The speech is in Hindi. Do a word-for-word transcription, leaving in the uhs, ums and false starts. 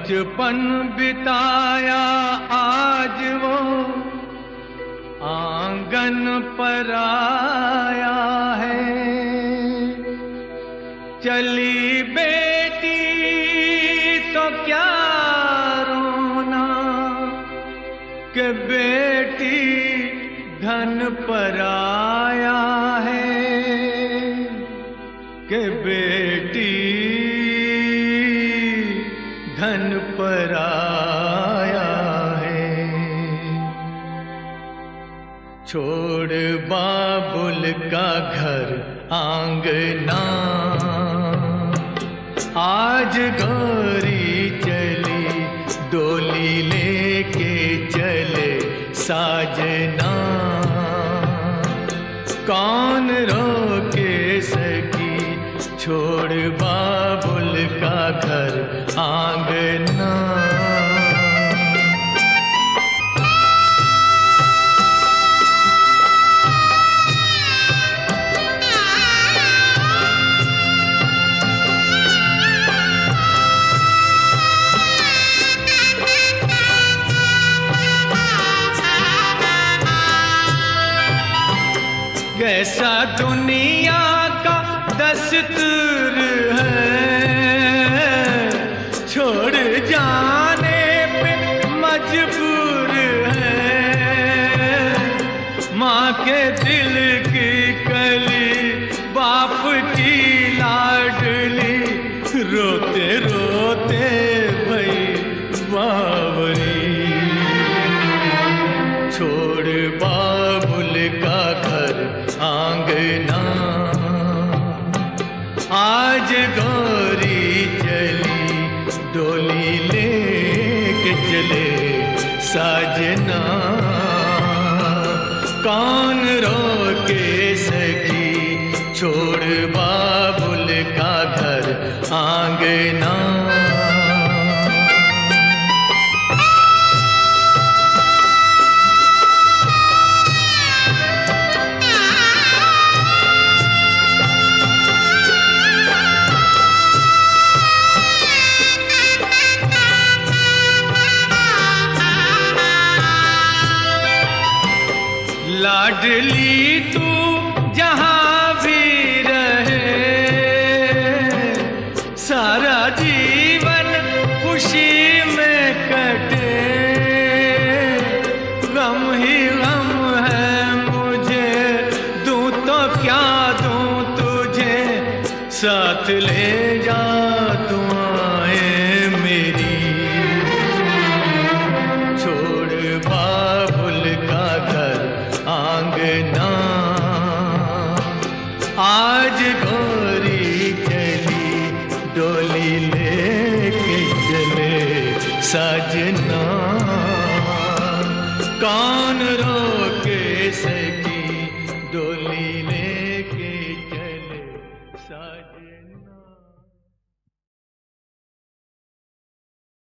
बचपन बिताया आज वो आंगन पर आया है। चली बेटी तो क्या रोना कि बेटी धन पर आया है, कि बेटी धन पर आया है। छोड़ बाबुल का घर आंगना, आज गौरी चली डोली लेके चले साजना। कौन रोके सकी छोड़ बाबुल का घर आंगना। कैसा दुनिया का दस्तूर है, छोड़ जाने पे मजबूर है। माँ के दिल की कली, बाप की लाडली, रोते रोते भई बावरी। छोड़ बाबुल का घर आंगना, आज गौरी चली डोली लेके चले साजना। कौन रोके सकी छोड़ बाबुल का घर आंगना। लाडली तू जहाँ भी रहे, सारा जीवन खुशी में कटे। गम ही गम है मुझे, दूं तो क्या दूं तुझे, साथ ले जा तू आए मेरी। छोड़ बाबुल का घर आंगना, आज गौरी चली डोली लेके चले साजना। कौन रोके से